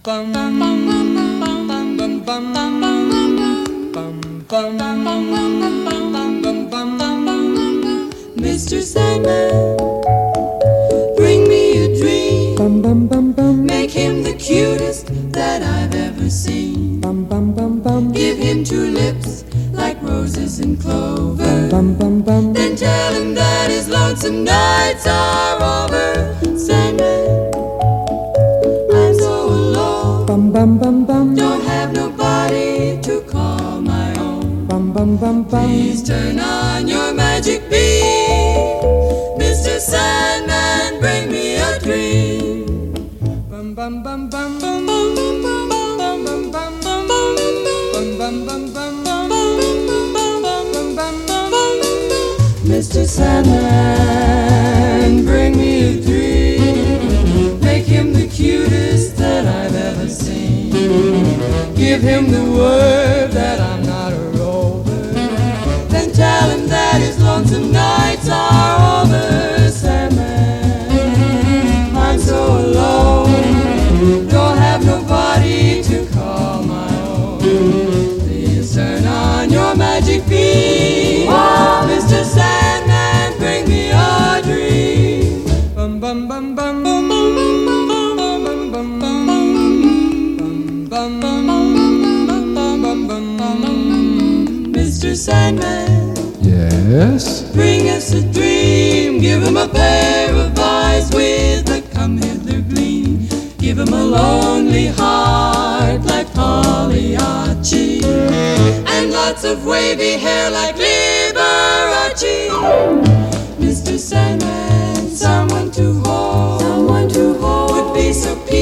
Mr. Sandman, bring me a dream. Make him the cutest that I've ever seen. Give him two lips like roses and clover. Then tell him that his lonesome nights are over. Sandman, I'm so alone. Don't have nobody to call my own. Please turn on your magic beam. Mr. Sandman, bring me a dream. Mr. Sandman, bring me a dream. Make him the cutest that I've ever seen. Give him the word that I'm not a rover. Then tell him that his lonesome nights are over. Sandman, I'm so alone. Don't have nobody to call my own. Please turn on your magic beam. Mr. Sandman, bring me a dream. Mr. Sandman, Yes? bring us a dream. Give him a pair of eyes with a come-hither gleam. Give him a lonely heart like Pagliacci, and lots of wavy hair like Liberace. Mr. Sandman, someone to hold would be so peaceful.